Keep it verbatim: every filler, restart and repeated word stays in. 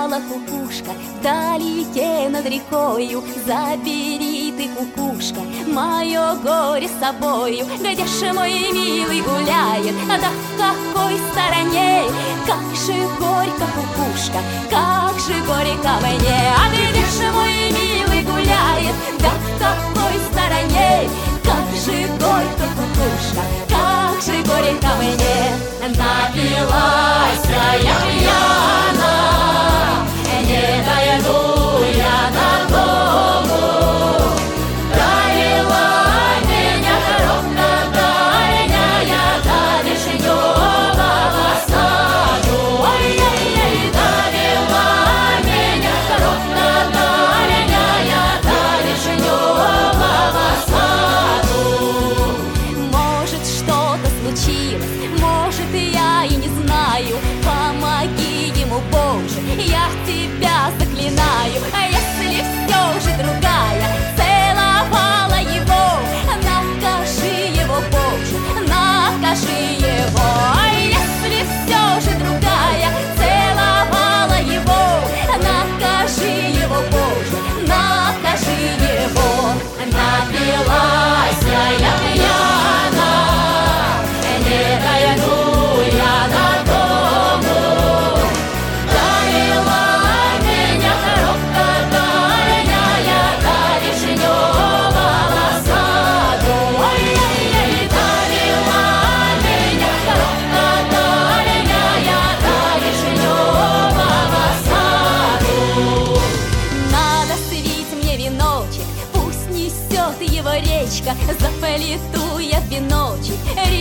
Запела кукушка вдалеке над рекою. Забери ты, кукушка, мое горе с собою. Где ж мой милый гуляет, да в какой стороне? Как же горько, кукушка, как же горько мне. А где ж мой милый гуляет, да в какой стороне? Как же горько, кукушка, как же горько мне. Напилась я пьяна, не дойду я до дому. Довела меня коровка дальняя до вишневого саду. Ой-ой-ой, довела меня коровка дальняя до вишневого саду. Может, что-то случилось, может, я и не знаю. Помоги ему, Боже, я тебя заклинаю. А если все же другая целовала его, накажи его, Боже, накажи его. А если все же другая целовала его, накажи его, Боже, накажи его. Напилась я пьяна, не дойду я до дому. Довела меня коровка дальняя до вишневого саду. Ой-ой-ой, довела меня коровка дальняя до вишневого саду. Надо свить мне веночек, пусть несет его речка. Заплету я в веночек